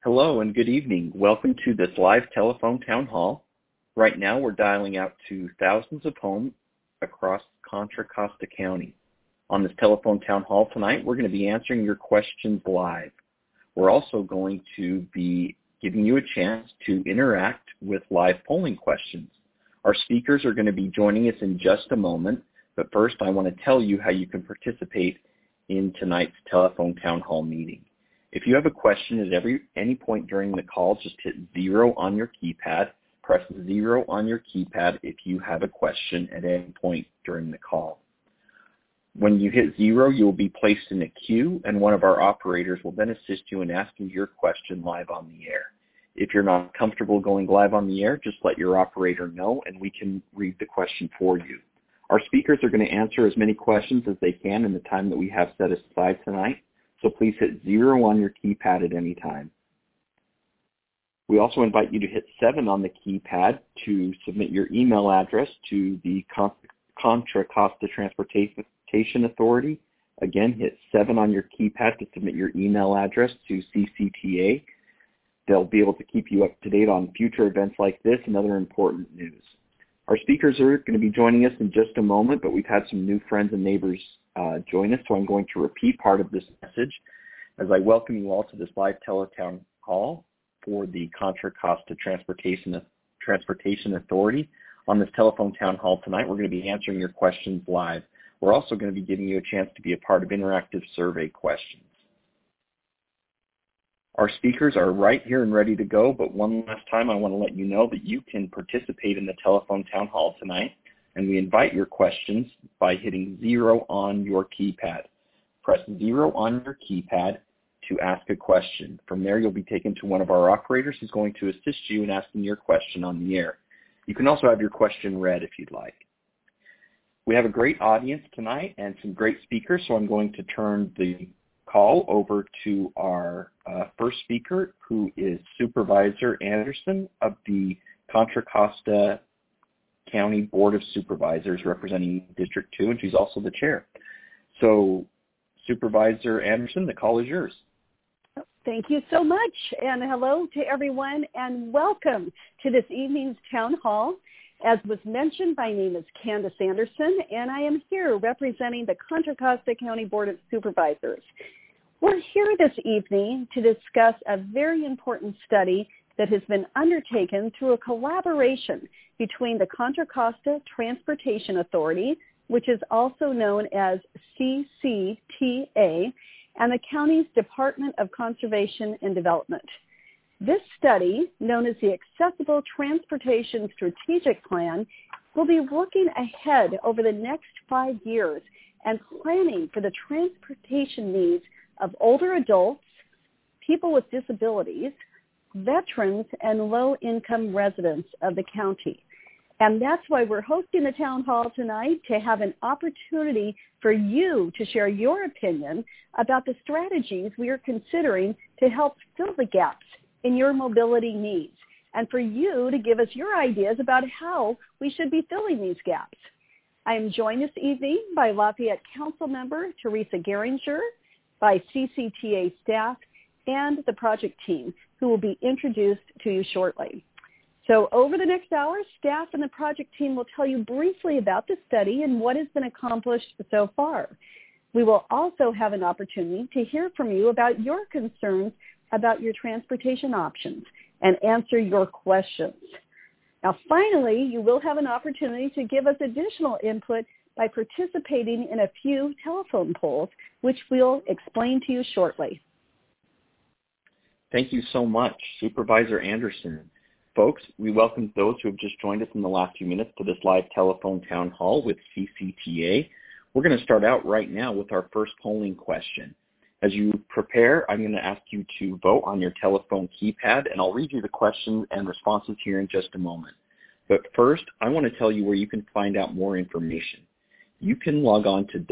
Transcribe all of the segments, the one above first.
Hello and good evening. Welcome to this live telephone town hall. Right now we're dialing out to thousands of homes across Contra Costa County. On this telephone town hall tonight, we're going to be answering your questions live. We're also going to be giving you a chance to interact with live polling questions. Our speakers are going to be joining us in just a moment, but first I want to tell you how you can participate in tonight's telephone town hall meeting. If you have a question at any point during the call, just hit 0 on your keypad. Press 0 on your keypad if you have a question at any point during the call. When you hit 0, you will be placed in a queue, and one of our operators will then assist you in asking your question live on the air. If you're not comfortable going live on the air, just let your operator know, and we can read the question for you. Our speakers are going to answer as many questions as they can in the time that we have set aside tonight. So please hit 0 on your keypad at any time. We also invite you to hit 7 on the keypad to submit your email address to the Contra Costa Transportation Authority. Again, hit 7 on your keypad to submit your email address to CCTA. They'll be able to keep you up to date on future events like this and other important news. Our speakers are going to be joining us in just a moment, but we've had some new friends and neighbors join us, so I'm going to repeat part of this message as I welcome you all to this live teletown hall for the Contra Costa Transportation Authority. On this telephone town hall tonight, we're going to be answering your questions live. We're also going to be giving you a chance to be a part of interactive survey questions. Our speakers are right here and ready to go, but one last time I want to let you know that you can participate in the telephone town hall tonight, and we invite your questions by hitting 0 on your keypad. Press 0 on your keypad to ask a question. From there, you'll be taken to one of our operators who's going to assist you in asking your question on the air. You can also have your question read if you'd like. We have a great audience tonight and some great speakers, so I'm going to turn the call over to our first speaker, who is Supervisor Anderson of the Contra Costa County Board of Supervisors representing District 2, and she's also the chair. So, Supervisor Anderson, the call is yours. Thank you so much, and hello to everyone, and welcome to this evening's town hall. As was mentioned, my name is Candace Anderson, and I am here representing the Contra Costa County Board of Supervisors. We're here this evening to discuss a very important study that has been undertaken through a collaboration between the Contra Costa Transportation Authority, which is also known as CCTA, and the county's Department of Conservation and Development. This study, known as the Accessible Transportation Strategic Plan, will be looking ahead over the next 5 years and planning for the transportation needs of older adults, people with disabilities, veterans, and low-income residents of the county. And that's why we're hosting the town hall tonight, to have an opportunity for you to share your opinion about the strategies we are considering to help fill the gaps in your mobility needs, and for you to give us your ideas about how we should be filling these gaps. I am joined this evening by Lafayette Council Member Teresa Geringer, by CCTA staff, and the project team, who will be introduced to you shortly. So over the next hour, staff and the project team will tell you briefly about the study and what has been accomplished so far. We will also have an opportunity to hear from you about your concerns about your transportation options and answer your questions. Now, finally, you will have an opportunity to give us additional input by participating in a few telephone polls, which we'll explain to you shortly. Thank you so much, Supervisor Anderson. Folks, we welcome those who have just joined us in the last few minutes to this live telephone town hall with CCTA. We're going to start out right now with our first polling question. As you prepare, I'm going to ask you to vote on your telephone keypad, and I'll read you the questions and responses here in just a moment. But first, I want to tell you where you can find out more information. You can log on to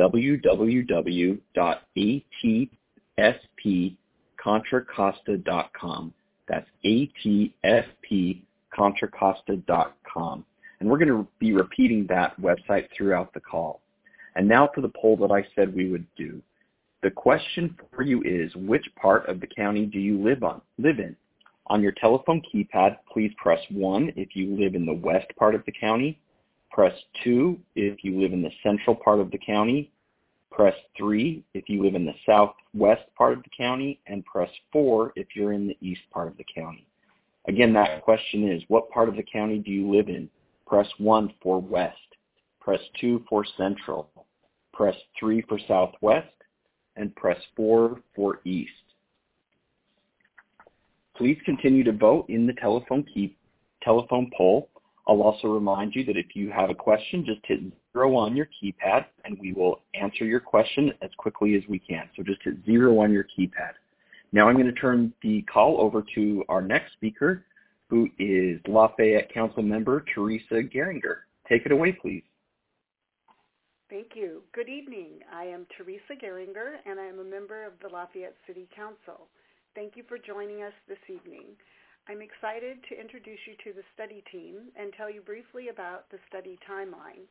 www.atspcontracosta.com. That's atspcontracosta.com. And we're going to be repeating that website throughout the call. And now for the poll that I said we would do. The question for you is, which part of the county do you live in? On your telephone keypad, please press 1 if you live in the west part of the county. Press 2 if you live in the central part of the county. Press 3 if you live in the southwest part of the county. And press 4 if you're in the east part of the county. Again, that question is, what part of the county do you live in? Press 1 for west. Press 2 for central. Press 3 for southwest. And press 4 for east. Please continue to vote in the telephone poll. I'll also remind you that if you have a question, just hit 0 on your keypad and we will answer your question as quickly as we can. So just hit 0 on your keypad. Now I'm going to turn the call over to our next speaker, who is Lafayette Council Member Teresa Geringer. Take it away, please. Thank you. Good evening. I am Teresa Geringer, and I am a member of the Lafayette City Council. Thank you for joining us this evening. I'm excited to introduce you to the study team and tell you briefly about the study timeline.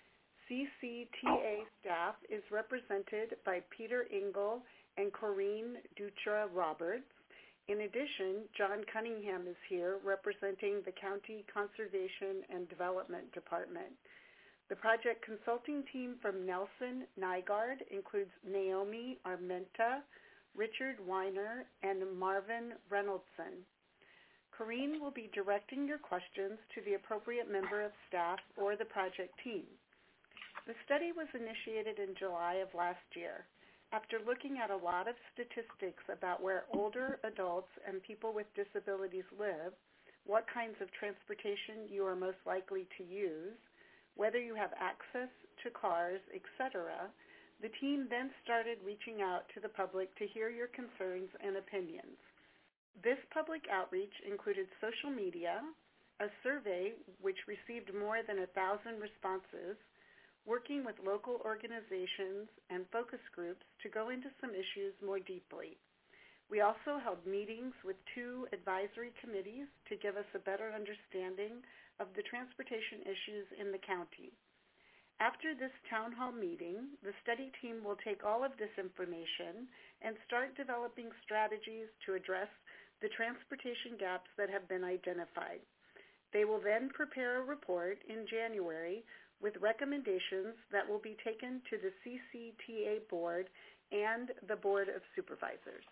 CCTA staff is represented by Peter Engel and Corinne Dutra-Roberts. In addition, John Cunningham is here representing the County Conservation and Development Department. The project consulting team from Nelson Nygaard includes Naomi Armenta, Richard Weiner, and Marvin Reynoldson. Corinne will be directing your questions to the appropriate member of staff or the project team. The study was initiated in July of last year. After looking at a lot of statistics about where older adults and people with disabilities live, what kinds of transportation you are most likely to use, whether you have access to cars, etc., the team then started reaching out to the public to hear your concerns and opinions. This public outreach included social media, a survey which received more than 1,000 responses, working with local organizations and focus groups to go into some issues more deeply. We also held meetings with 2 advisory committees to give us a better understanding of the transportation issues in the county. After this town hall meeting, the study team will take all of this information and start developing strategies to address the transportation gaps that have been identified. They will then prepare a report in January with recommendations that will be taken to the CCTA board and the Board of Supervisors.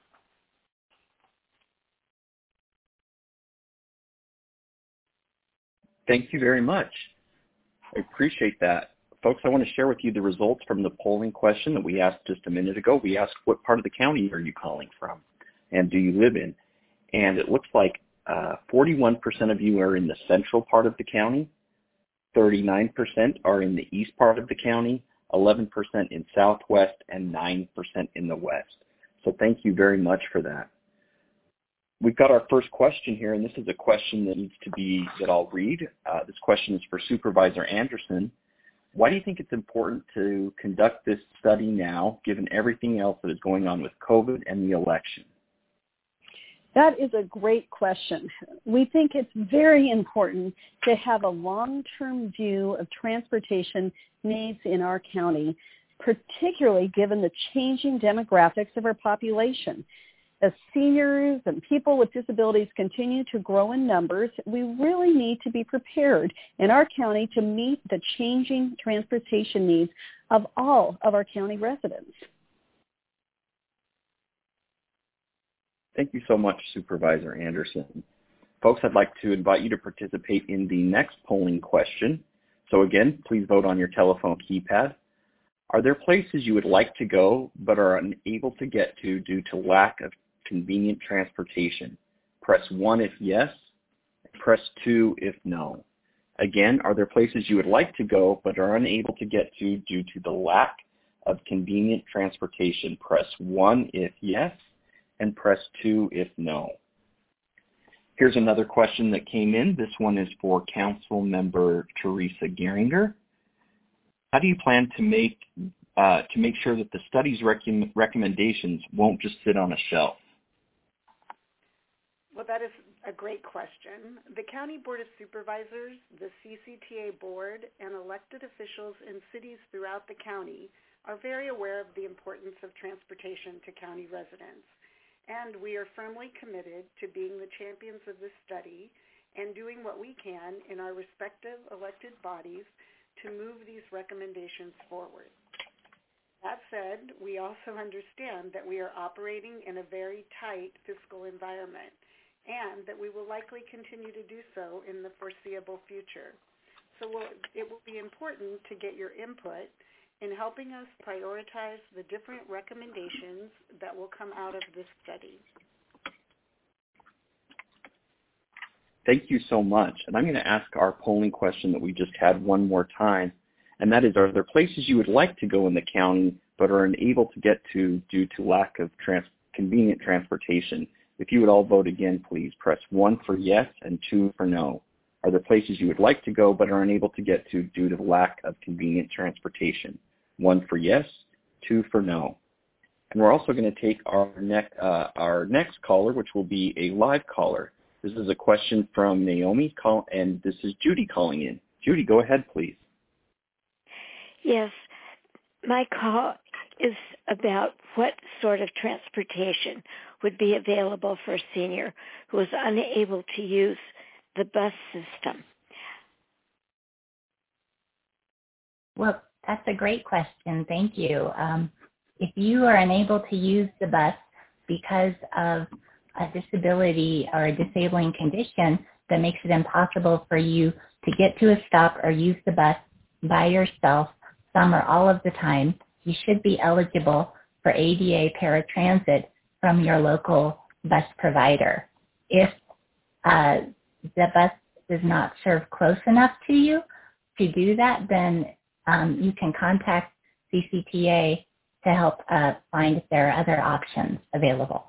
Thank you very much. I appreciate that. Folks, I want to share with you the results from the polling question that we asked just a minute ago. We asked, what part of the county are you calling from and do you live in? And it looks like 41% of you are in the central part of the county, 39% are in the east part of the county, 11% in southwest, and 9% in the west. So thank you very much for that. We've got our first question here, and this is a question that I'll read. This question is for Supervisor Anderson. Why do you think it's important to conduct this study now, given everything else that is going on with COVID and the election? That is a great question. We think it's very important to have a long-term view of transportation needs in our county, particularly given the changing demographics of our population. As seniors and people with disabilities continue to grow in numbers, we really need to be prepared in our county to meet the changing transportation needs of all of our county residents. Thank you so much, Supervisor Anderson. Folks, I'd like to invite you to participate in the next polling question. So again, please vote on your telephone keypad. Are there places you would like to go but are unable to get to due to lack of convenient transportation? Press 1 if yes, press 2 if no. Again, are there places you would like to go but are unable to get to due to the lack of convenient transportation? Press 1 if yes, and press 2 if no. Here's another question that came in. This one is for Council Member Teresa Geringer. How do you plan to make sure that the study's recommendations won't just sit on a shelf? Well, that is a great question. The County Board of Supervisors, the CCTA Board, and elected officials in cities throughout the county are very aware of the importance of transportation to county residents, and we are firmly committed to being the champions of this study and doing what we can in our respective elected bodies to move these recommendations forward. That said, we also understand that we are operating in a very tight fiscal environment and that we will likely continue to do so in the foreseeable future. So it will be important to get your input in helping us prioritize the different recommendations that will come out of this study. Thank you so much. And I'm going to ask our polling question that we just had one more time, and that is, are there places you would like to go in the county but are unable to get to due to lack of convenient transportation? If you would all vote again, please press 1 for yes and 2 for no. Are there places you would like to go but are unable to get to due to lack of convenient transportation? 1 for yes, 2 for no. And we're also going to take our next caller, which will be a live caller. This is a question from Naomi, and this is Judy calling in. Judy, go ahead, please. Yes, my call is about what sort of transportation would be available for a senior who is unable to use the bus system. Well, that's a great question. Thank you. If you are unable to use the bus because of a disability or a disabling condition that makes it impossible for you to get to a stop or use the bus by yourself some or all of the time, you should be eligible for ADA paratransit from your local bus provider. If the bus does not serve close enough to you to do that, then you can contact CCTA to help find if there are other options available.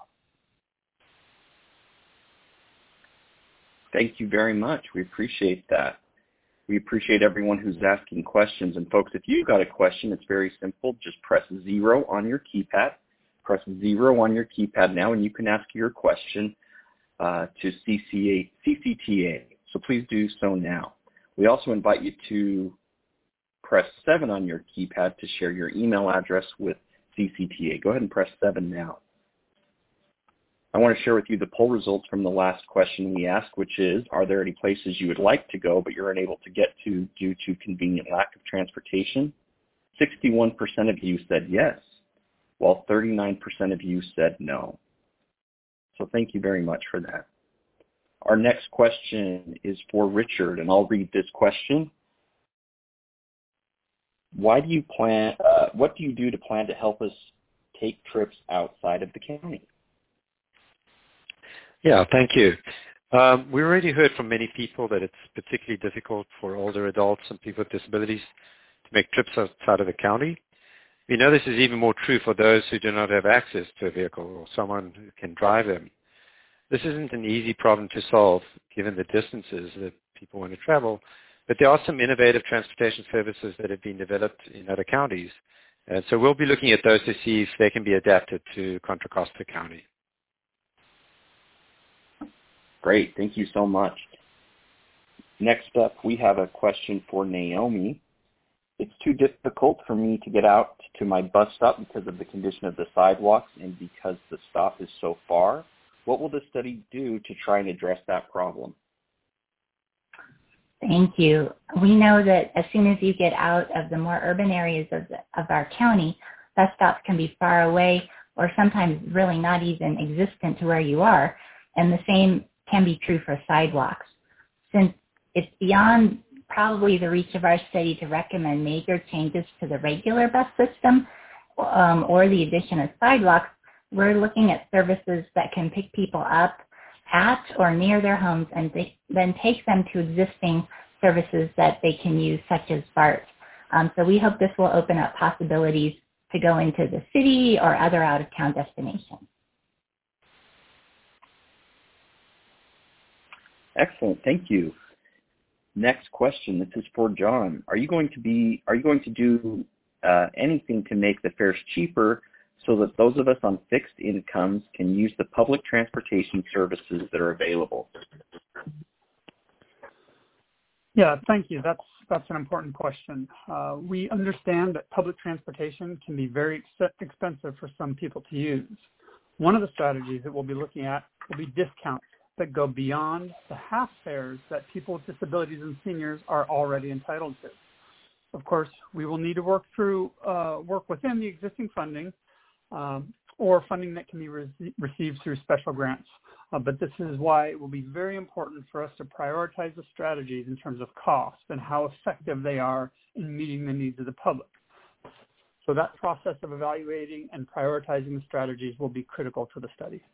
Thank you very much. We appreciate that. We appreciate everyone who's asking questions. And folks, if you've got a question, it's very simple. Just press 0 on your keypad. Press 0 on your keypad now, and you can ask your question to CCTA. So please do so now. We also invite you to press 7 on your keypad to share your email address with CCTA. Go ahead and press 7 now. I want to share with you the poll results from the last question we asked, which is, are there any places you would like to go but you're unable to get to due to convenient lack of transportation? 61% of you said yes, while 39% of you said no. So thank you very much for that. Our next question is for Richard, and I'll read this question. What do you do to plan to help us take trips outside of the county? Yeah, thank you. We already heard from many people that it's particularly difficult for older adults and people with disabilities to make trips outside of the county. We know this is even more true for those who do not have access to a vehicle or someone who can drive them. This isn't an easy problem to solve given the distances that people want to travel, but there are some innovative transportation services that have been developed in other counties. And so we'll be looking at those to see if they can be adapted to Contra Costa County. Great. Thank you so much. Next up, we have a question for Naomi. It's too difficult for me to get out to my bus stop because of the condition of the sidewalks and because the stop is so far. What will the study do to try and address that problem? Thank you. We know that as soon as you get out of the more urban areas of our county, bus stops can be far away or sometimes really not even existent to where you are. And the same can be true for sidewalks. Since it's beyond probably the reach of our study to recommend major changes to the regular bus system or the addition of sidewalks, we're looking at services that can pick people up at or near their homes and then take them to existing services that they can use, such as BART. So we hope this will open up possibilities to go into the city or other out-of-town destinations. Excellent. Thank you. Next question. This is for John. Are you going to do anything to make the fares cheaper so that those of us on fixed incomes can use the public transportation services that are available? Yeah, thank you. That's that's an important question. We understand that public transportation can be very expensive for some people to use. One of the strategies that we'll be looking at will be discounts that go beyond the half fares that people with disabilities and seniors are already entitled to. Of course, we will need to work within the existing funding or funding that can be received through special grants. But this is why it will be very important for us to prioritize the strategies in terms of cost and how effective they are in meeting the needs of the public. So that process of evaluating and prioritizing the strategies will be critical to the study.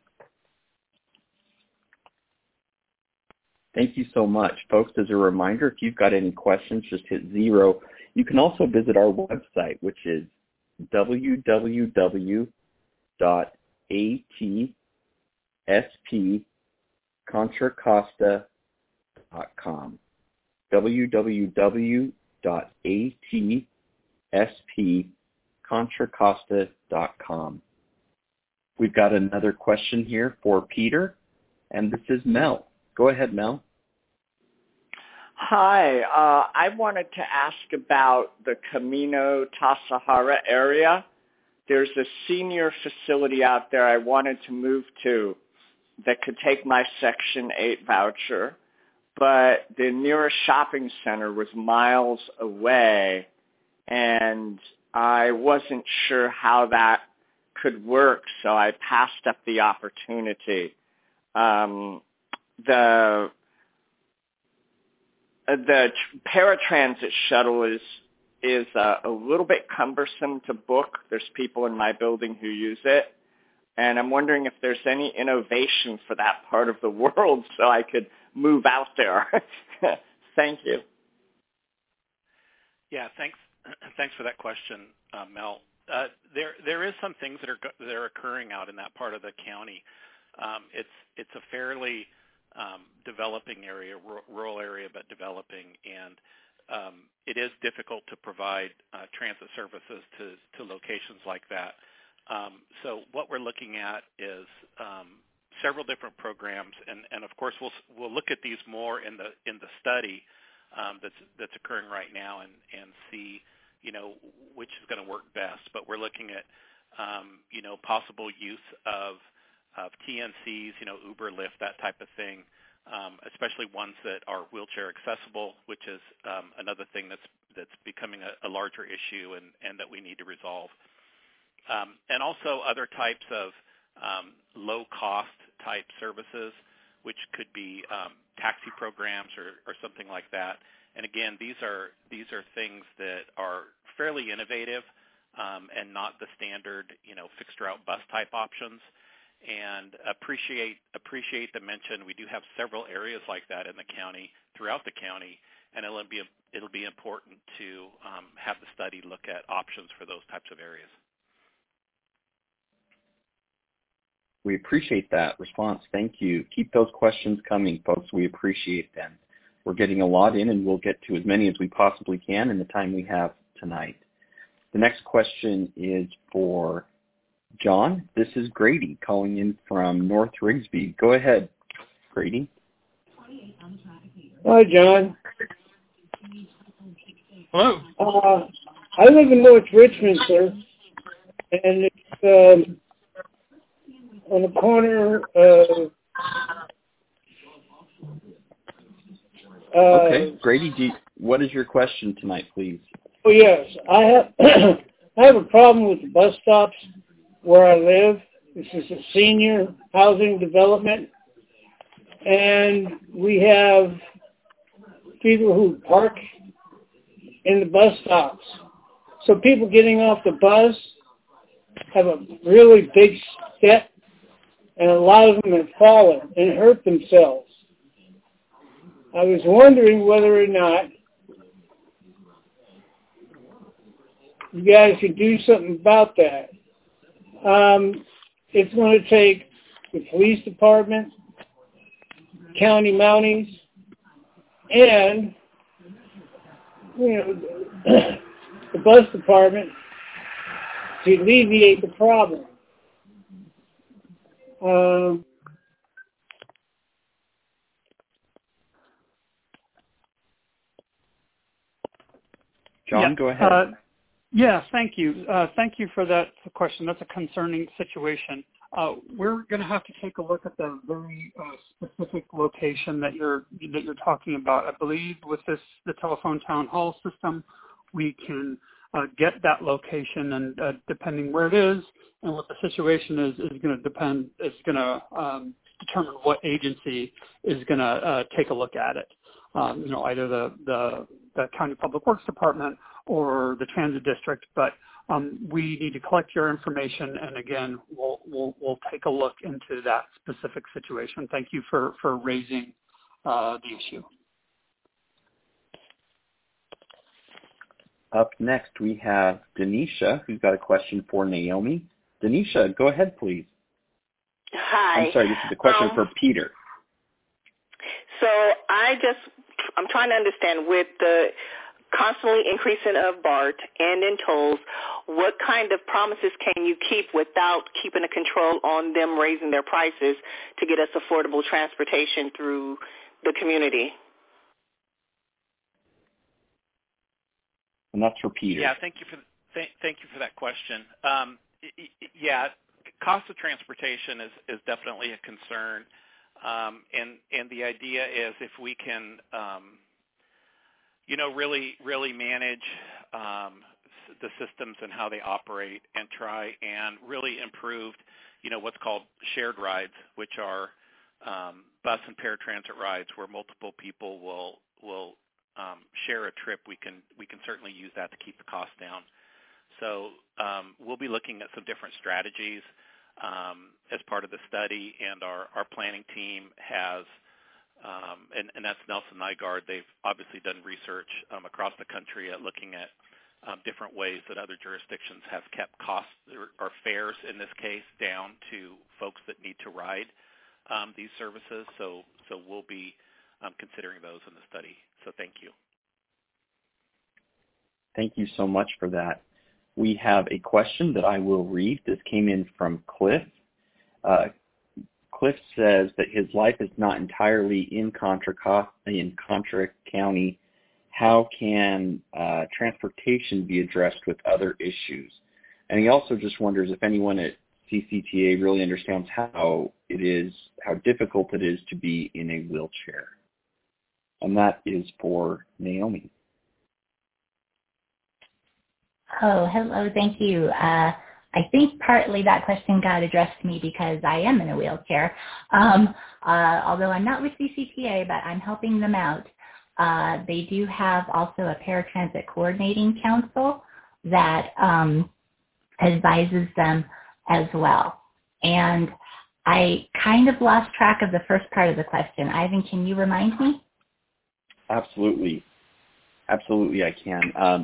Thank you so much. Folks, as a reminder, if you've got any questions, just hit 0. You can also visit our website, which is www.atspcontracosta.com. www.atspcontracosta.com. We've got another question here for Peter, and this is Mel. Go ahead, Mel. Hi, I wanted to ask about the Camino Tasajara area. There's a senior facility out there I wanted to move to that could take my Section 8 voucher, but the nearest shopping center was miles away, and I wasn't sure how that could work, so I passed up the opportunity. The paratransit shuttle is a little bit cumbersome to book. There's people in my building who use it, and I'm wondering if there's any innovation for that part of the world so I could move out there. Thank you. Yeah, thanks for that question, Mel. There is some things that are occurring out in that part of the county. It's a fairly developing area, rural area, but developing, and it is difficult to provide transit services to locations like that. So what we're looking at is several different programs, and of course we'll look at these more in the study that's occurring right now and see which is going to work best. But we're looking at possible use of TNCs, Uber, Lyft, that type of thing, especially ones that are wheelchair accessible, which is another thing that's becoming a larger issue and that we need to resolve. And also other types of low-cost type services, which could be taxi programs or something like that. And again, these are things that are fairly innovative and not the standard, fixed route bus type options. And appreciate the mention. We do have several areas like that in the county, throughout the county, and it'll be important to have the study look at options for those types of areas. We appreciate that response. Thank you. Keep those questions coming, folks. We appreciate them. We're getting a lot in, and we'll get to as many as we possibly can in the time we have tonight. The next question is for John. This is Grady calling in from North Rigsby. Go ahead, Grady. Hi, John. Hello. I live in North Richmond, sir, and it's on the corner of... okay, Grady, what is your question tonight, please? Oh, yes. I have a problem with the bus stops where I live. This is a senior housing development, and we have people who park in the bus stops. So people getting off the bus have a really big step, and a lot of them have fallen and hurt themselves. I was wondering whether or not you guys could do something about that. It's going to take the police department, county mounties, and the bus department to alleviate the problem. John, go ahead. Yeah, thank you. Thank you for that question. That's a concerning situation. We're going to have to take a look at the very specific location that you're talking about. I believe with the telephone town hall system, we can get that location, and depending where it is and what the situation is going to depend. Is going to determine what agency is going to take a look at it. Either the County Public Works Department or the Transit District, but we need to collect your information, and again, we'll take a look into that specific situation. Thank you for raising the issue. Up next, we have Denisha, who's got a question for Naomi. Denisha, go ahead, please. Hi. I'm sorry, this is a question for Peter. So I'm trying to understand, with the constantly increasing of BART and in tolls, what kind of promises can you keep without keeping a control on them raising their prices to get us affordable transportation through the community? And that's for Peter. Yeah, thank you for that question. Cost of transportation is definitely a concern, and the idea is if we can, really manage the systems and how they operate, and try and really improve, what's called shared rides, which are bus and paratransit rides where multiple people will share a trip. We can certainly use that to keep the cost down. So we'll be looking at some different strategies as part of the study, and our planning team has, and that's Nelson Nygaard. They've obviously done research across the country at looking at different ways that other jurisdictions have kept costs or fares, in this case, down to folks that need to ride these services. So we'll be considering those in the study. So thank you. Thank you so much for that. We have a question that I will read. This came in from Cliff. Cliff says that his life is not entirely in Contra County. How can transportation be addressed with other issues? And he also just wonders if anyone at CCTA really understands how difficult it is to be in a wheelchair. And that is for Naomi. Oh, hello. Thank you. I think partly that question got addressed to me because I am in a wheelchair. Although I'm not with CCTA, but I'm helping them out. They do have also a paratransit coordinating council that advises them as well. And I kind of lost track of the first part of the question. Ivan, can you remind me? Absolutely, I can.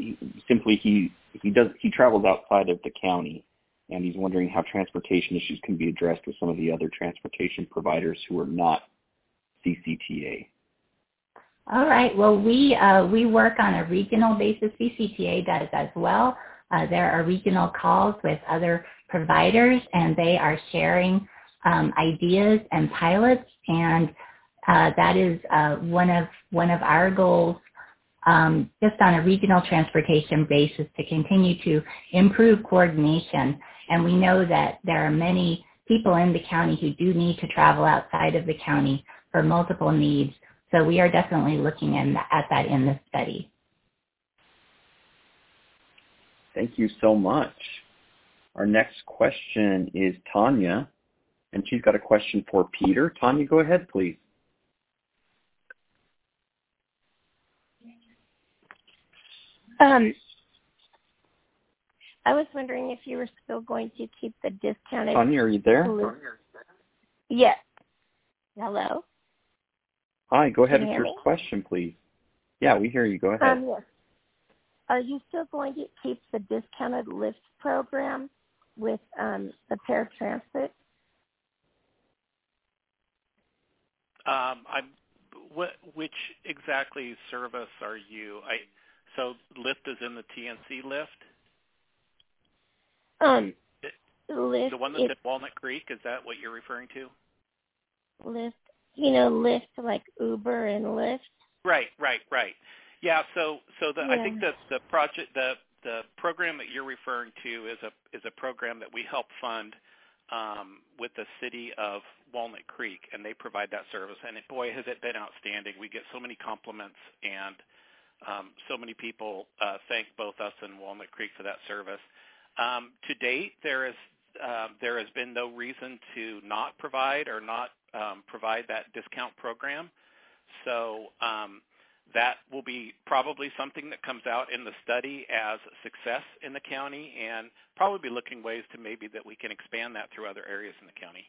He travels outside of the county, and he's wondering how transportation issues can be addressed with some of the other transportation providers who are not CCTA. All right. Well, we work on a regional basis. CCTA does as well. There are regional calls with other providers, and they are sharing ideas and pilots, and that is one of our goals, just on a regional transportation basis, to continue to improve coordination. And we know that there are many people in the county who do need to travel outside of the county for multiple needs. So we are definitely looking at that in this study. Thank you so much. Our next question is Tanya, and she's got a question for Peter. Tanya, go ahead, please. I was wondering if you were still going to keep the discounted... Tanya, are you there? Yes. Hello? Hi, go ahead with your me? question, please. Yeah, we hear you. Go ahead. Yes. Are you still going to keep the discounted Lyft program with the paratransit? Which exactly service are you? So Lyft is in the TNC Lyft? Lyft. The one that's at Walnut Creek, is that what you're referring to? Lyft. Lyft like Uber and Lyft? Right. Yeah. I think that the project, the program that you're referring to is a program that we help fund with the city of Walnut Creek, and they provide that service. And boy, has it been outstanding. We get so many compliments, and so many people thank both us and Walnut Creek for that service. To date, there has been no reason to not provide or not provide that discount program. So that will be probably something that comes out in the study as a success in the county, and probably be looking ways to maybe that we can expand that through other areas in the county.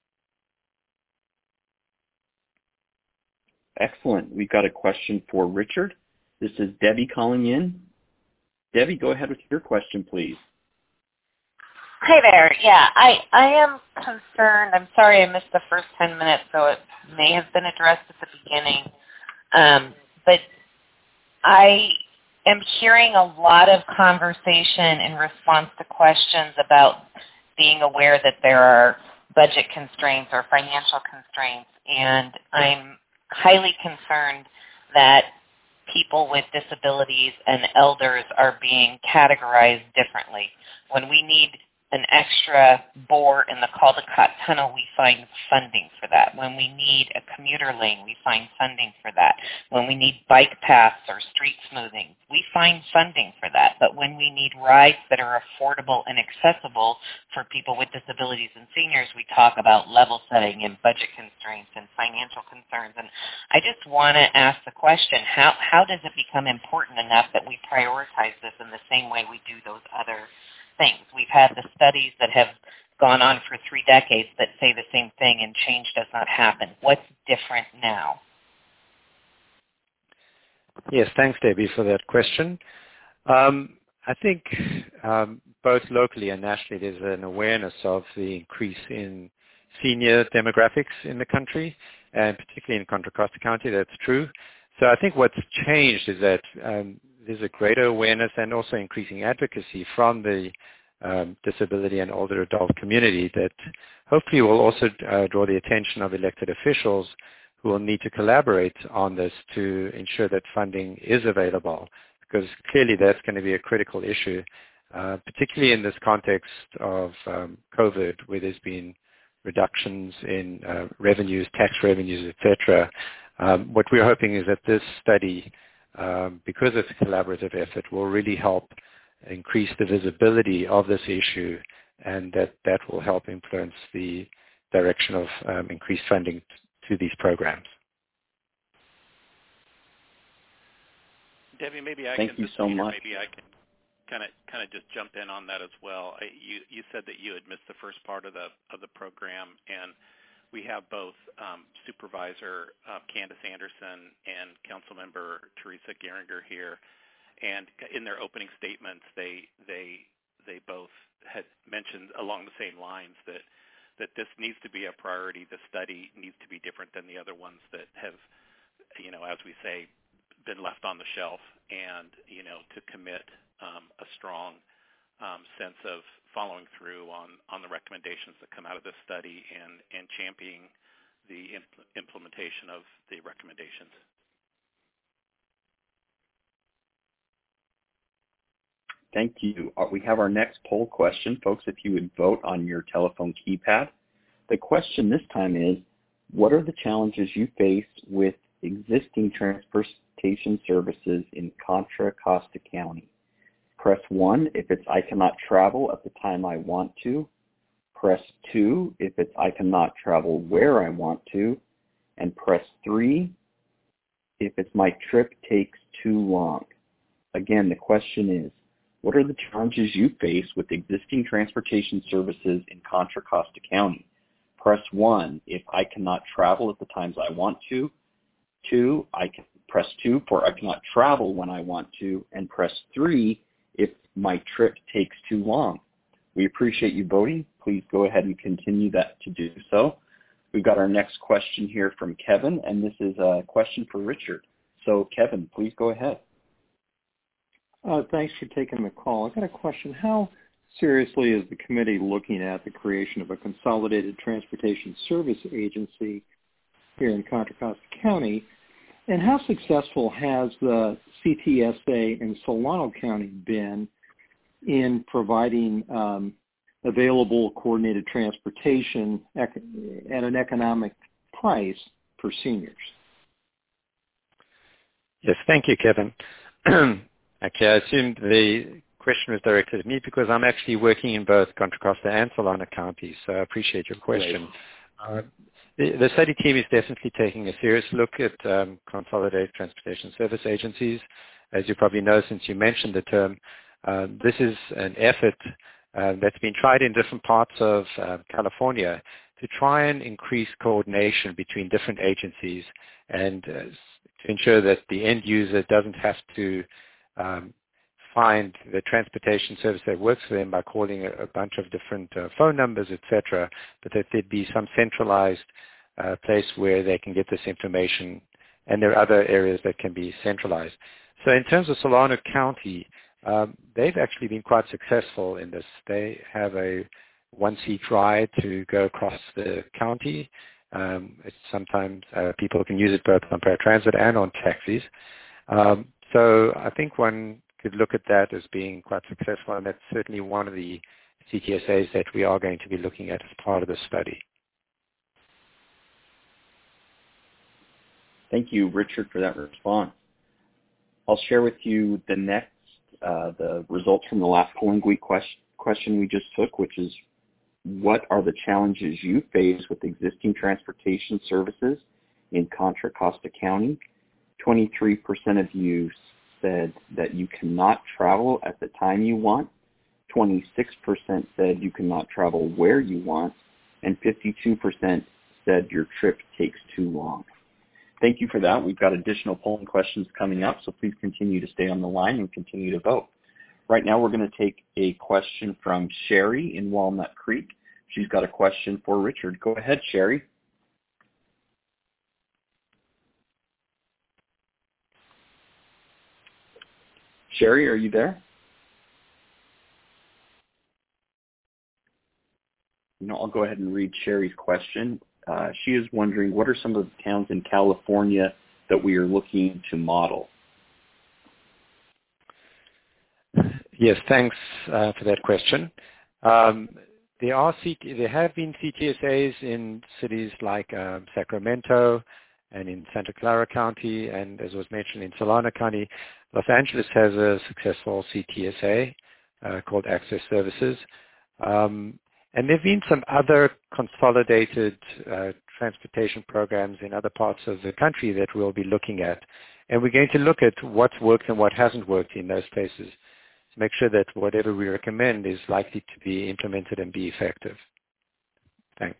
Excellent. We've got a question for Richard. This is Debbie calling in. Debbie, go ahead with your question, please. Hi there. Yeah, I am concerned. I'm sorry I missed the first 10 minutes, so it may have been addressed at the beginning. But I am hearing a lot of conversation in response to questions about being aware that there are budget constraints or financial constraints, and I'm highly concerned that people with disabilities and elders are being categorized differently. When we need an extra bore in the Caldecott Tunnel, we find funding for that. When we need a commuter lane, we find funding for that. When we need bike paths or street smoothing, we find funding for that. But when we need rides that are affordable and accessible for people with disabilities and seniors, we talk about level setting and budget constraints and financial concerns. And I just want to ask the question, how does it become important enough that we prioritize this in the same way we do those other things? We've had the studies that have gone on for 3 decades that say the same thing, and change does not happen. What's different now? Yes, thanks, Debbie, for that question. I think both locally and nationally there's an awareness of the increase in senior demographics in the country, and particularly in Contra Costa County, that's true. So I think what's changed is that there's a greater awareness and also increasing advocacy from the disability and older adult community that hopefully will also draw the attention of elected officials who will need to collaborate on this to ensure that funding is available, because clearly that's going to be a critical issue, particularly in this context of COVID, where there's been reductions in revenues, tax revenues, etc. What we're hoping is that this study, because it's a collaborative effort, will really help increase the visibility of this issue, and that will help influence the direction of increased funding to these programs. Debbie, maybe I Thank can you so much. Maybe I can kind of just jump in on that as well. You said that you had missed the first part of the program, and we have both Supervisor Candace Anderson and Councilmember Teresa Geringer here, and in their opening statements, they both had mentioned along the same lines that this needs to be a priority. The study needs to be different than the other ones that have, as we say, been left on the shelf, and to commit a strong sense of following through on the recommendations that come out of this study and championing the implementation of the recommendations. Thank you. We have our next poll question. Folks, if you would vote on your telephone keypad. The question this time is, what are the challenges you face with existing transportation services in Contra Costa County? Press 1 if it's I cannot travel at the time I want to. Press 2 if it's I cannot travel where I want to. And press 3 if it's my trip takes too long. Again, the question is, what are the challenges you face with existing transportation services in Contra Costa County? Press 1 if I cannot travel at the times I want to. Press 2 for I cannot travel when I want to. And press 3 if my trip takes too long. We appreciate you voting. Please go ahead and continue that to do so. We've got our next question here from Kevin, and this is a question for Richard. So Kevin, please go ahead. Thanks for taking the call. I've got a question. How seriously is the committee looking at the creation of a consolidated transportation service agency here in Contra Costa County? And how successful has the CTSA in Solano County been in providing available coordinated transportation at an economic price for seniors? Yes, thank you, Kevin. Actually, I assumed the question was directed at me because I'm actually working in both Contra Costa and Solano counties, so I appreciate your question. The study team is definitely taking a serious look at consolidated transportation service agencies. As you probably know, since you mentioned the term, this is an effort that's been tried in different parts of California to try and increase coordination between different agencies and to ensure that the end user doesn't have to find the transportation service that works for them by calling a bunch of different phone numbers, etc., but that there'd be some centralized place where they can get this information, and there are other areas that can be centralized. So in terms of Solano County, they've actually been quite successful in this. They have a one-seat ride to go across the county. It's sometimes people can use it both on paratransit and on taxis. So I think one could look at that as being quite successful, and that's certainly one of the CTSAs that we are going to be looking at as part of the study. Thank you, Richard, for that response. I'll share with you the next, the results from the last polling week question we just took, which is, what are the challenges you face with existing transportation services in Contra Costa County? 23% of you said that you cannot travel at the time you want. 26% said you cannot travel where you want. And 52% said your trip takes too long. Thank you for that. We've got additional polling questions coming up, so please continue to stay on the line and continue to vote. Right now we're going to take a question from Sherry in Walnut Creek. She's got a question for Richard. Go ahead, Sherry. Sherry, are you there? I'll go ahead and read Sherry's question. She is wondering, what are some of the towns in California that we are looking to model? Yes, thanks for that question. There have been CTSAs in cities like Sacramento and in Santa Clara County, and as was mentioned in Solano County. Los Angeles has a successful CTSA called Access Services. And there have been some other consolidated transportation programs in other parts of the country that we'll be looking at. And we're going to look at what's worked and what hasn't worked in those places to make sure that whatever we recommend is likely to be implemented and be effective. Thanks.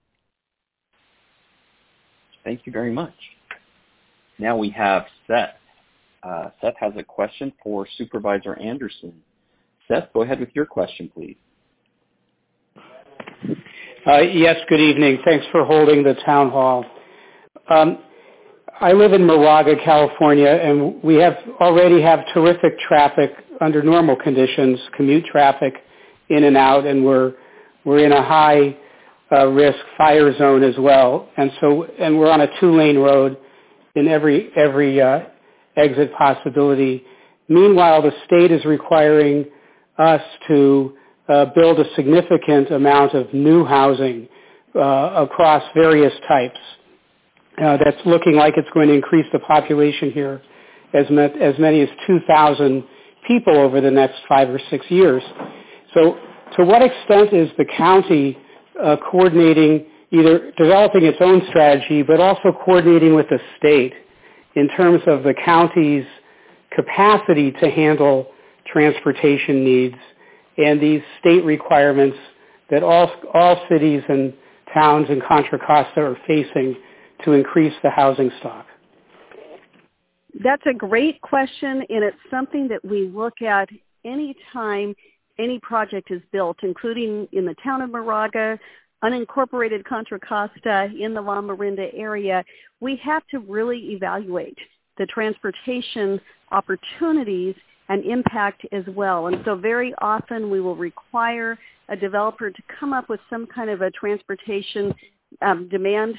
Thank you very much. Now we have Seth. Seth has a question for Supervisor Anderson. Seth, go ahead with your question, please. Yes, good evening. Thanks for holding the town hall. I live in Moraga, California, and we already have terrific traffic under normal conditions, commute traffic in and out, and we're in a high risk fire zone as well. And we're on a 2-lane road in every exit possibility. Meanwhile, the state is requiring us to build a significant amount of new housing across various types. That's looking like it's going to increase the population here as many as 2,000 people over the next 5 or 6 years. So to what extent is the county coordinating, either developing its own strategy, but also coordinating with the state in terms of the county's capacity to handle transportation needs and these state requirements that all cities and towns in Contra Costa are facing to increase the housing stock? That's a great question, and it's something that we look at any time any project is built, including in the town of Moraga, unincorporated Contra Costa, in the La Miranda area. We have to really evaluate the transportation opportunities and impact as well. And so very often we will require a developer to come up with some kind of a transportation demand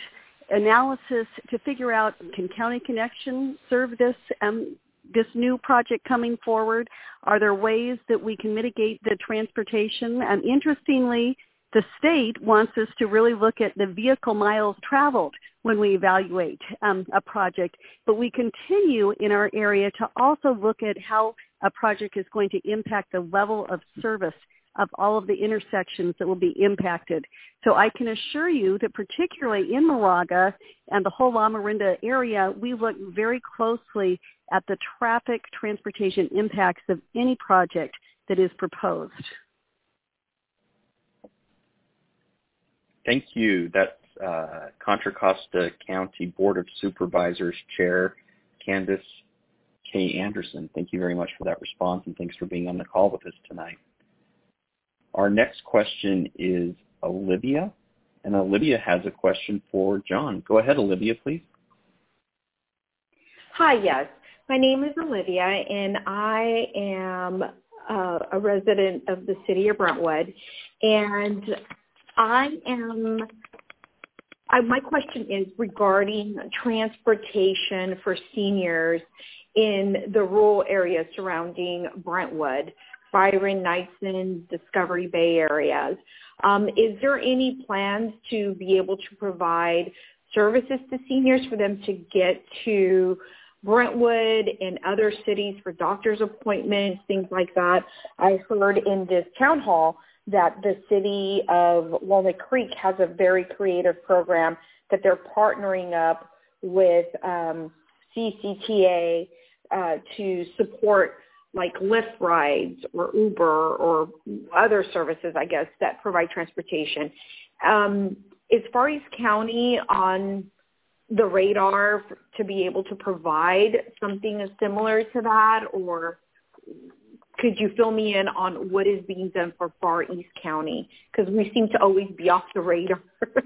analysis to figure out, can County Connection serve this new project coming forward? Are there ways that we can mitigate the transportation? And interestingly, the state wants us to really look at the vehicle miles traveled when we evaluate a project. But we continue in our area to also look at how a project is going to impact the level of service of all of the intersections that will be impacted. So I can assure you that particularly in Moraga and the whole Lamorinda area, we look very closely at the traffic transportation impacts of any project that is proposed. Thank you. That's Contra Costa County Board of Supervisors Chair Candace K. Anderson. Thank you very much for that response, and thanks for being on the call with us tonight. Our next question is Olivia, and Olivia has a question for John. Go ahead, Olivia, please. Hi, yes. My name is Olivia, and I am a resident of the city of Brentwood, and my question is regarding transportation for seniors in the rural areas surrounding Brentwood, Byron, Knightson, Discovery Bay areas. Is there any plans to be able to provide services to seniors for them to get to Brentwood and other cities for doctor's appointments, things like that? I heard in this town hall that the city of Walnut Creek has a very creative program that they're partnering up with CCTA to support like Lyft rides or Uber or other services, I guess, that provide transportation. Is Far East County on the radar to be able to provide something similar to that, or could you fill me in on what is being done for Far East County? Because we seem to always be off the radar.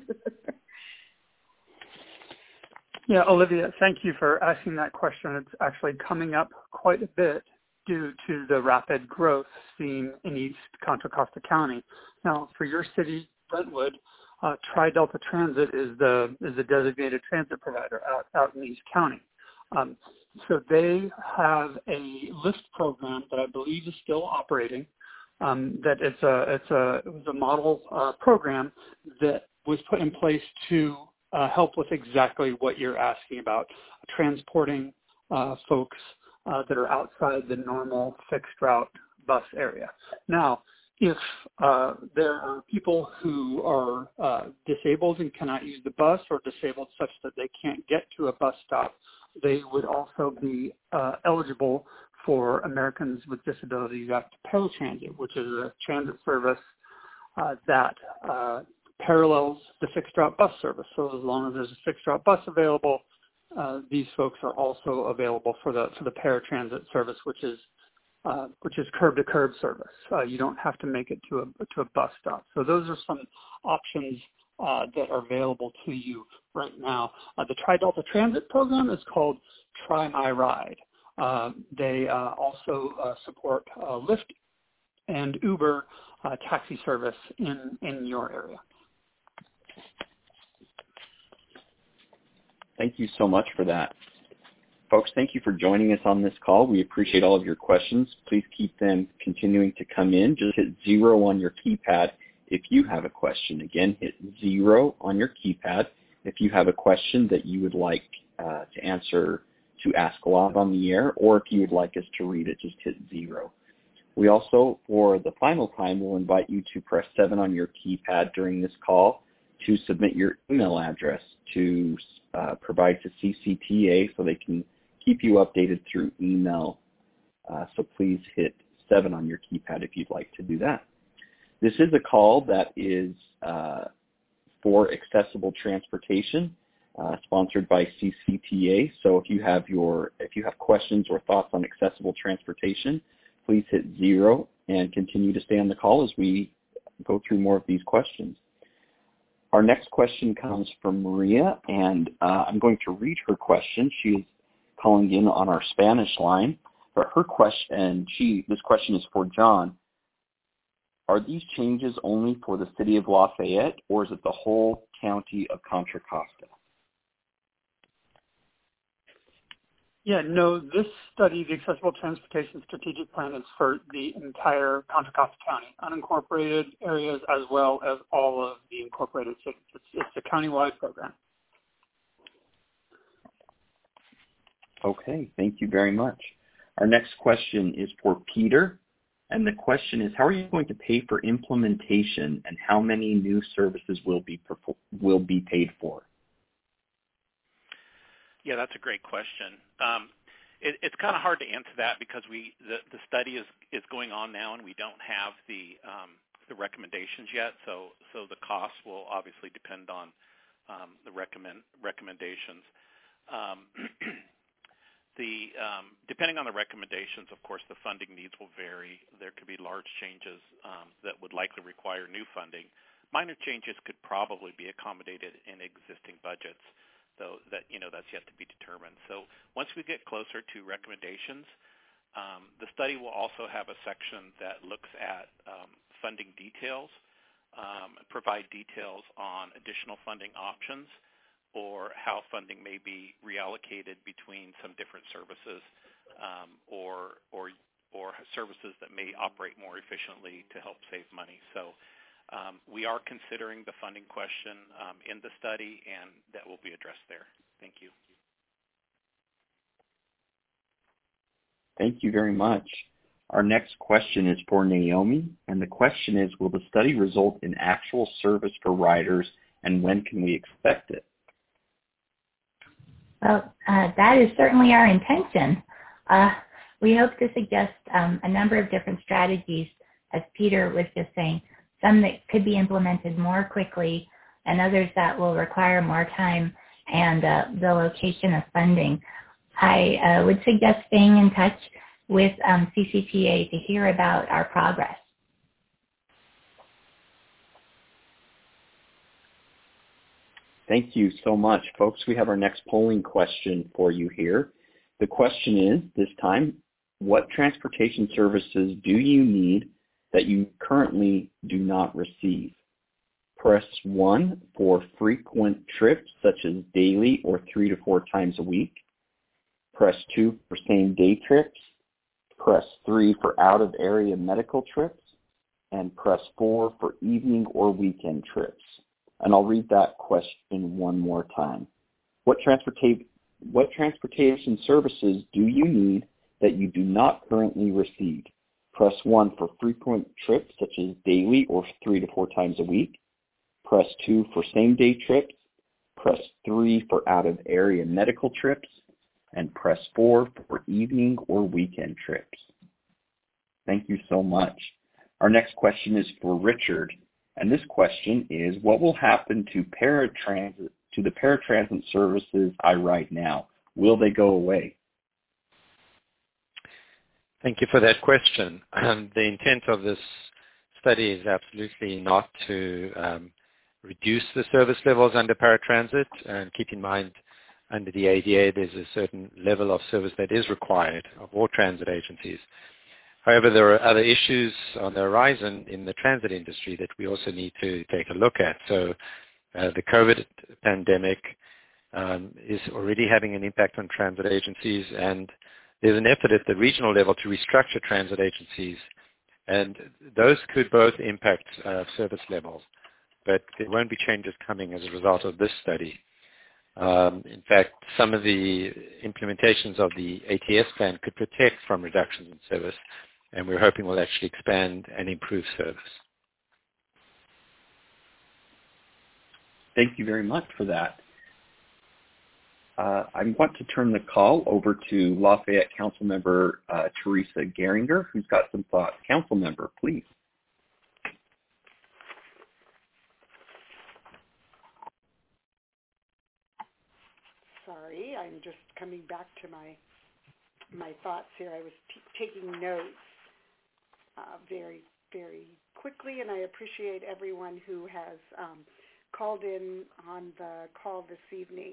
Yeah, Olivia, thank you for asking that question. It's actually coming up quite a bit due to the rapid growth seen in East Contra Costa County. Now, for your city, Brentwood, Tri-Delta Transit is the designated transit provider out in East County. So they have a Lyft program that I believe is still operating. That it was a model program that was put in place to help with exactly what you're asking about, transporting folks that are outside the normal fixed route bus area. Now, if there are people who are disabled and cannot use the bus, or disabled such that they can't get to a bus stop, they would also be eligible for Americans with Disabilities Act paratransit, which is a transit service that parallels the fixed route bus service. So as long as there's a fixed route bus available, these folks are also available for the paratransit service, which is curb to curb service. You don't have to make it to a bus stop. So those are some options that are available to you right now. The Tri-Delta Transit program is called Try My Ride. They also support Lyft and Uber taxi service in your area. Thank you so much for that. Folks, thank you for joining us on this call. We appreciate all of your questions. Please keep them continuing to come in. Just hit 0 on your keypad if you have a question. Again, hit 0 on your keypad if you have a question that you would like to answer, to ask live on the air, or if you would like us to read it, just hit 0. We also, for the final time, will invite you to press 7 on your keypad during this call to submit your email address to provide to CCTA so they can keep you updated through email. So please hit 7 on your keypad if you'd like to do that. This is a call that is for accessible transportation, sponsored by CCTA. So if you have questions or thoughts on accessible transportation, please hit 0 and continue to stay on the call as we go through more of these questions. Our next question comes from Maria, and I'm going to read her question. She is calling in on our Spanish line, but her question, this question is for John. Are these changes only for the city of Lafayette, or is it the whole county of Contra Costa? Yeah, no, this study, the Accessible Transportation Strategic Plan, is for the entire Contra Costa County, unincorporated areas as well as all of the incorporated cities. It's a county-wide program. Okay, thank you very much. Our next question is for Peter, and the question is, how are you going to pay for implementation, and how many new services will be paid for? Yeah, that's a great question. It's kind of hard to answer that because the study is going on now, and we don't have the recommendations yet. So the costs will obviously depend on the recommendations. Depending on the recommendations, of course, the funding needs will vary. There could be large changes that would likely require new funding. Minor changes could probably be accommodated in existing budgets, though that's yet to be determined. So once we get closer to recommendations, the study will also have a section that looks at funding details, provide details on additional funding options, or how funding may be reallocated between some different services, or services that may operate more efficiently to help save money. So we are considering the funding question in the study, and that will be addressed there. Thank you. Thank you very much. Our next question is for Naomi, and the question is, will the study result in actual service for riders, and when can we expect it? Well, that is certainly our intention. We hope to suggest a number of different strategies, as Peter was just saying, some that could be implemented more quickly and others that will require more time and the location of funding. I would suggest staying in touch with CCTA to hear about our progress. Thank you so much, folks. We have our next polling question for you here. The question is, this time, what transportation services do you need that you currently do not receive? Press 1 for frequent trips, such as daily or 3 to 4 times a week. Press 2 for same-day trips. Press 3 for out-of-area medical trips. And press 4 for evening or weekend trips. And I'll read that question one more time. What transportation services do you need that you do not currently receive? Press 1 for frequent trips, such as daily or 3 to 4 times a week. Press 2 for same-day trips. Press 3 for out-of-area medical trips. And press 4 for evening or weekend trips. Thank you so much. Our next question is for Richard. And this question is, what will happen to the paratransit services I ride now? Will they go away? Thank you for that question. The intent of this study is absolutely not to reduce the service levels under paratransit. And keep in mind, under the ADA, there's a certain level of service that is required of all transit agencies. However, there are other issues on the horizon in the transit industry that we also need to take a look at. So the COVID pandemic is already having an impact on transit agencies, and there's an effort at the regional level to restructure transit agencies, and those could both impact service levels, but there won't be changes coming as a result of this study. In fact, some of the implementations of the ATS plan could protect from reductions in service, and we're hoping will actually expand and improve service. Thank you very much for that. I want to turn the call over to Lafayette Councilmember Teresa Geringer, who's got some thoughts. Councilmember, please. Sorry, I'm just coming back to my thoughts here. I was taking notes very, very quickly, and I appreciate everyone who has called in on the call this evening.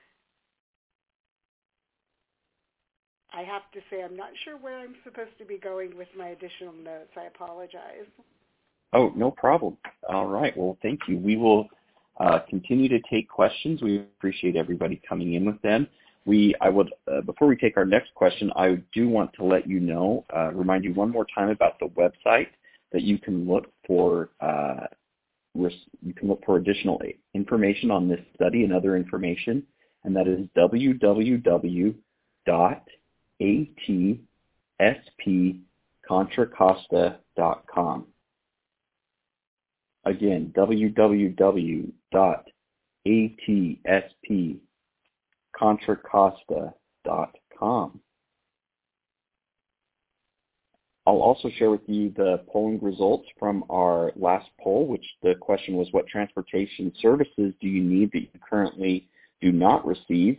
I have to say I'm not sure where I'm supposed to be going with my additional notes. I apologize. Oh, no problem. All right. Well, thank you. We will continue to take questions. We appreciate everybody coming in with them. Before we take our next question, I do want to let you know, remind you one more time about the website that you can look for. You can look for additional information on this study and other information, and that is www.atspcontracosta.com. Again, www.atspcontracosta.com. I'll also share with you the polling results from our last poll, which the question was, what transportation services do you need that you currently do not receive?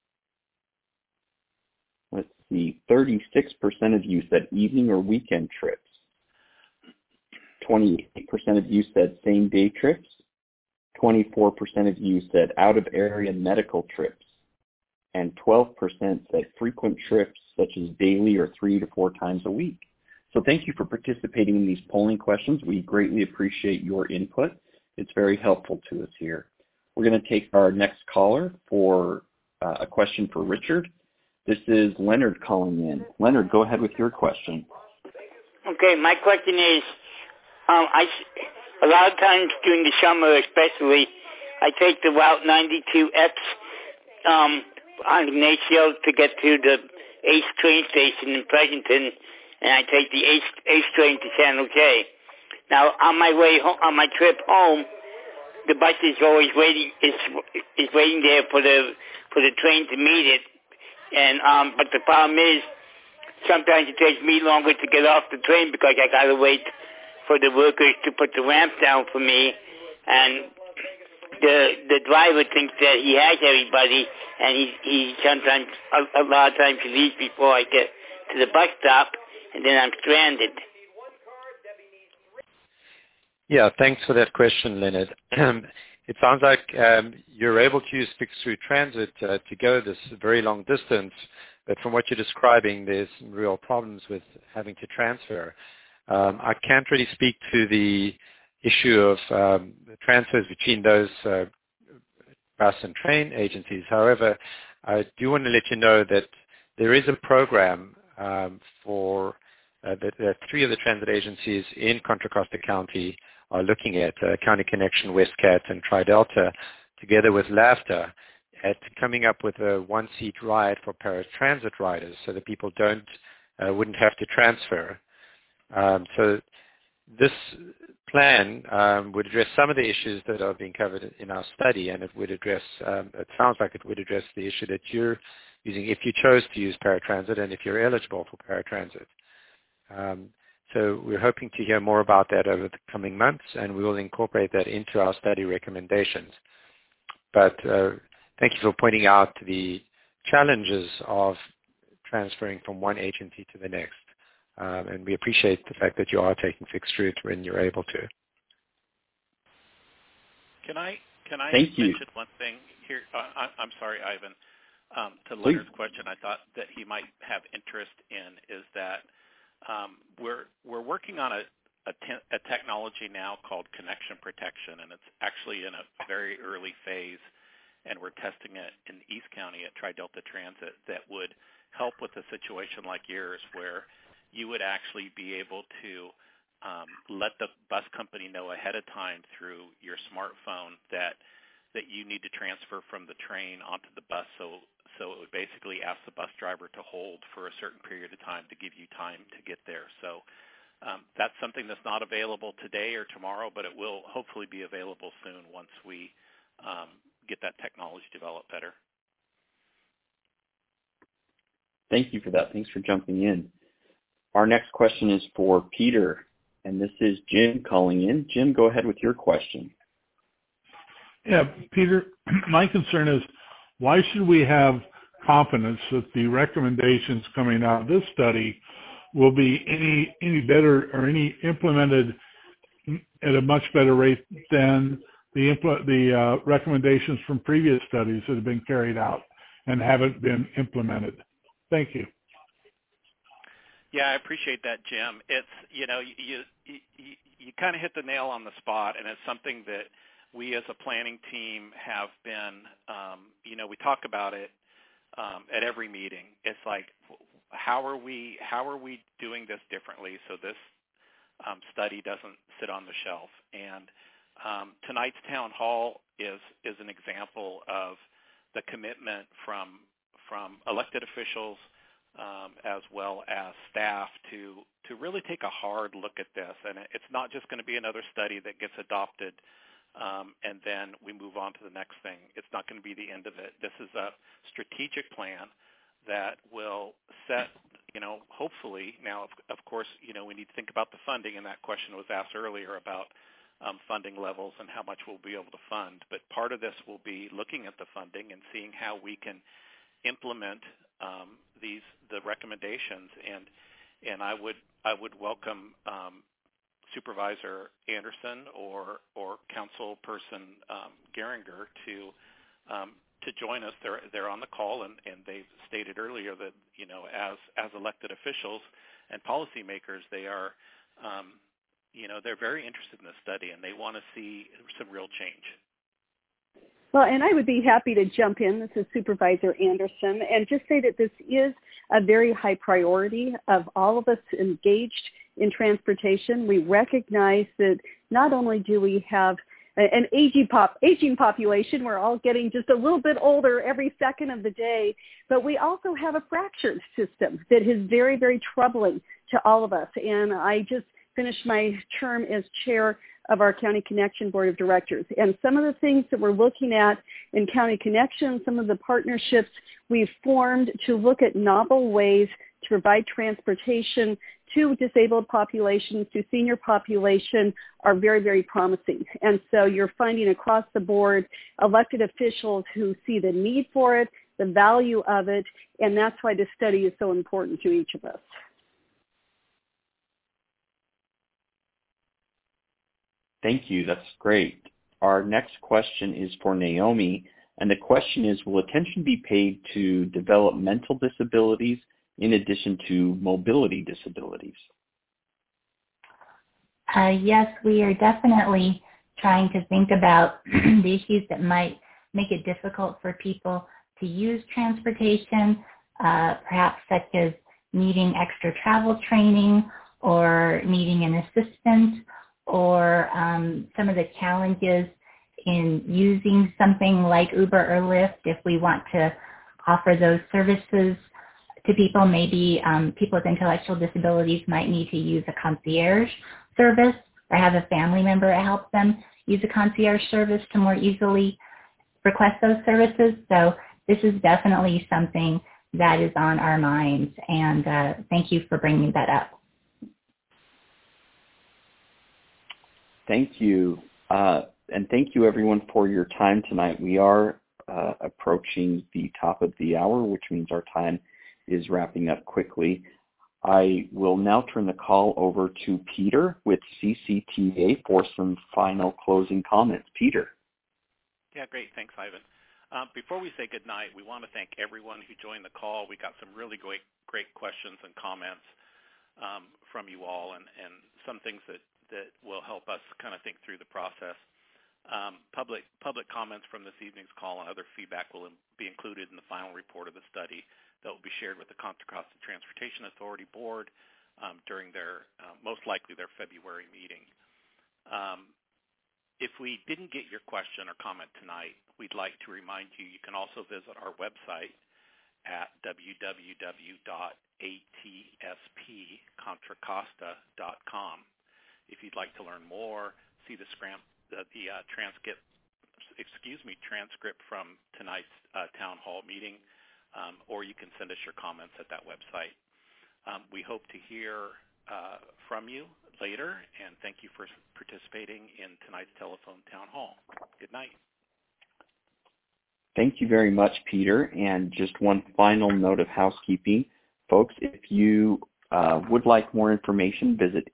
Let's see, 36% of you said evening or weekend trips. 28% of you said same-day trips. 24% of you said out-of-area medical trips. And 12% said frequent trips, such as daily or 3 to 4 times a week. So thank you for participating in these polling questions. We greatly appreciate your input. It's very helpful to us here. We're going to take our next caller for a question for Richard. This is Leonard calling in. Leonard, go ahead with your question. Okay, my question is, a lot of times during the summer especially, I take the Route 92X on Ignacio to get to the Ace train station in Pleasanton, and I take the Ace train to San Jose. Now, on my way home, on my trip home, the bus is always waiting. Is waiting there for the train to meet it, and but the problem is sometimes it takes me longer to get off the train because I gotta wait for the workers to put the ramp down for me, and the driver thinks that he has everybody, and he sometimes a lot of times he leaves before I get to the bus stop, and then I'm stranded. Yeah, thanks for that question, Leonard. It sounds like you're able to use Fix-Through Transit to go this very long distance, but from what you're describing, there's some real problems with having to transfer. I can't really speak to the issue of transfers between those bus and train agencies. However, I do want to let you know that there is a program for that 3 of the transit agencies in Contra Costa County are looking at, County Connection, WestCat, and Tri-Delta, together with LAFTA, at coming up with a one-seat ride for paratransit riders so that people wouldn't have to transfer. So this plan would address some of the issues that are being covered in our study, and it would address, it sounds like it would address the issue that you're using if you chose to use paratransit and if you're eligible for paratransit. So we're hoping to hear more about that over the coming months, and we will incorporate that into our study recommendations. But thank you for pointing out the challenges of transferring from one agency to the next. And we appreciate the fact that you are taking Fixed Route when you're able to. Can I Thank you. mention one thing here? I'm sorry, Ivan. To Leonard's question, I thought that he might have interest in is that we're working on a technology now called connection protection, and it's actually in a very early phase, and we're testing it in East County at Tri-Delta Transit that would help with a situation like yours where you would actually be able to let the bus company know ahead of time through your smartphone that you need to transfer from the train onto the bus, so it would basically ask the bus driver to hold for a certain period of time to give you time to get there. So that's something that's not available today or tomorrow, but it will hopefully be available soon once we get that technology developed better. Thank you for that. Thanks for jumping in. Our next question is for Peter, and this is Jim calling in. Jim, go ahead with your question. Yeah, Peter, my concern is why should we have confidence that the recommendations coming out of this study will be any better or any implemented at a much better rate than the recommendations from previous studies that have been carried out and haven't been implemented? Thank you. Yeah, I appreciate that, Jim. It's, you kind of hit the nail on the spot, and it's something that we as a planning team have been, we talk about it at every meeting. It's like, how are we doing this differently so this study doesn't sit on the shelf? And tonight's town hall is an example of the commitment from elected officials as well as staff to really take a hard look at this. And it's not just going to be another study that gets adopted and then we move on to the next thing. It's not going to be the end of it. This is a strategic plan that will set, hopefully, now, of course, we need to think about the funding, and that question was asked earlier about funding levels and how much we'll be able to fund. But part of this will be looking at the funding and seeing how we can implement the recommendations. And I would welcome Supervisor Anderson or Councilperson Geringer to join us. They're on the call, and they've stated earlier that as elected officials and policymakers, they are they're very interested in this study, and they want to see some real change. Well, and I would be happy to jump in. This is Supervisor Anderson, and just say that this is a very high priority of all of us engaged in transportation. We recognize that not only do we have an aging population, we're all getting just a little bit older every second of the day, but we also have a fractured system that is very, very troubling to all of us. And I just finished my term as chair of our County Connection Board of Directors. And some of the things that we're looking at in County Connection, some of the partnerships we've formed to look at novel ways to provide transportation to disabled populations, to senior population, are very, very promising. And so you're finding across the board elected officials who see the need for it, the value of it, and that's why this study is so important to each of us. Thank you. That's great. Our next question is for Naomi, and the question is, will attention be paid to developmental disabilities in addition to mobility disabilities? Yes, we are definitely trying to think about the issues that might make it difficult for people to use transportation, perhaps such as needing extra travel training or needing an assistant, or some of the challenges in using something like Uber or Lyft if we want to offer those services to people. Maybe people with intellectual disabilities might need to use a concierge service or have a family member help them use a concierge service to more easily request those services. So this is definitely something that is on our minds, and thank you for bringing that up. Thank you. And thank you, everyone, for your time tonight. We are approaching the top of the hour, which means our time is wrapping up quickly. I will now turn the call over to Peter with CCTA for some final closing comments. Peter. Yeah, great. Thanks, Ivan. Before we say goodnight, we want to thank everyone who joined the call. We got some really great questions and comments from you all, and some things that will help us kind of think through the process. Public comments from this evening's call and other feedback will be included in the final report of the study that will be shared with the Contra Costa Transportation Authority Board during their, most likely their February meeting. If we didn't get your question or comment tonight, we'd like to remind you can also visit our website at www.atspcontracosta.com. If you'd like to learn more, see the transcript from tonight's town hall meeting, or you can send us your comments at that website. We hope to hear from you later, and thank you for participating in tonight's telephone town hall. Good night. Thank you very much, Peter. And just one final note of housekeeping. Folks, if you would like more information, visit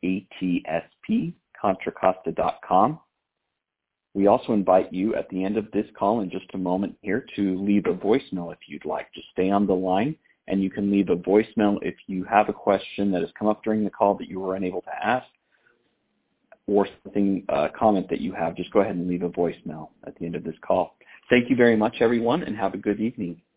atspcontracosta.com. We also invite you at the end of this call in just a moment here to leave a voicemail if you'd like. Just stay on the line, and you can leave a voicemail if you have a question that has come up during the call that you were unable to ask, or something, comment that you have. Just go ahead and leave a voicemail at the end of this call. Thank you very much, everyone, and have a good evening.